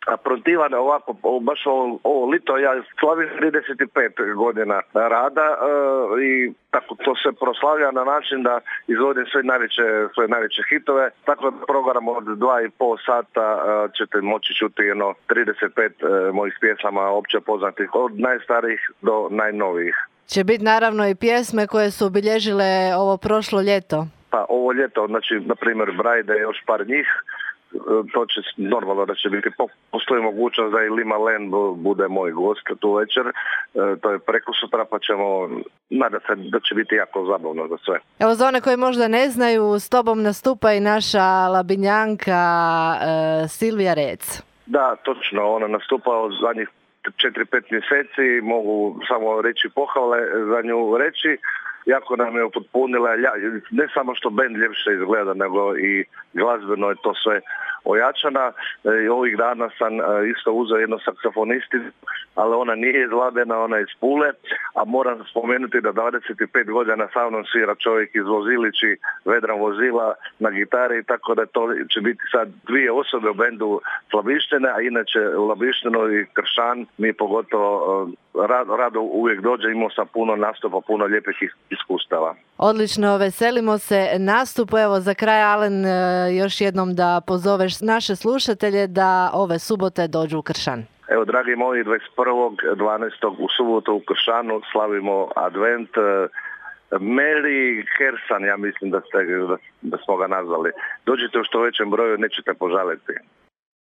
protivan ovako, baš ovo lito, ja slavim 35 godina rada i tako to se proslavlja na način da izvodim svoje najveće hitove, tako da program od 2,5 sata ćete moći čuti 35 mojih pjesama opće poznatih, od najstarijih do najnovijih. Će biti naravno i pjesme koje su obilježile ovo prošlo ljeto. Pa ovo ljeto, znači, na primjer, Brajde, još par njih, to će normalno da će biti, postoji mogućnost da i Lima Len bude moj gost tu večer, to je prekosutra, pa ćemo nadati se da će biti jako zabavno za sve. Evo, za one koji možda ne znaju, s tobom nastupa i naša labinjanka Silvija Rec. Da, točno, ona nastupa od zadnjih 4-5 mjeseci, mogu samo reći pohvale za nju reći. Jako nam je upotpunila, ne samo što bend ljepše izgleda, nego i glazbeno je to sve ojačana. I ovih dana sam isto uzeo jednu saksofonisticu, ali ona nije iz Labena, ona je iz Pule, a moram spomenuti da 25 godina sa mnom svira čovjek iz Vozilići, Vedran Vozila na gitari, tako da to će biti sad dvije osobe u bendu Labištine, a inače u Labištinu i Kršan mi pogotovo rado uvijek dođe, imao sam puno nastupa, puno lijepih iskustava. Odlično, veselimo se nastupu. Evo, za kraj, Alen, još jednom da pozoveš naše slušatelje da ove subote dođu u Kršan. Evo, dragi moji, 21.12. u subotu u Kršanu slavimo advent. Meri Hersan, ja mislim da smo ga nazvali. Dođite u što većem broju, nećete požaliti.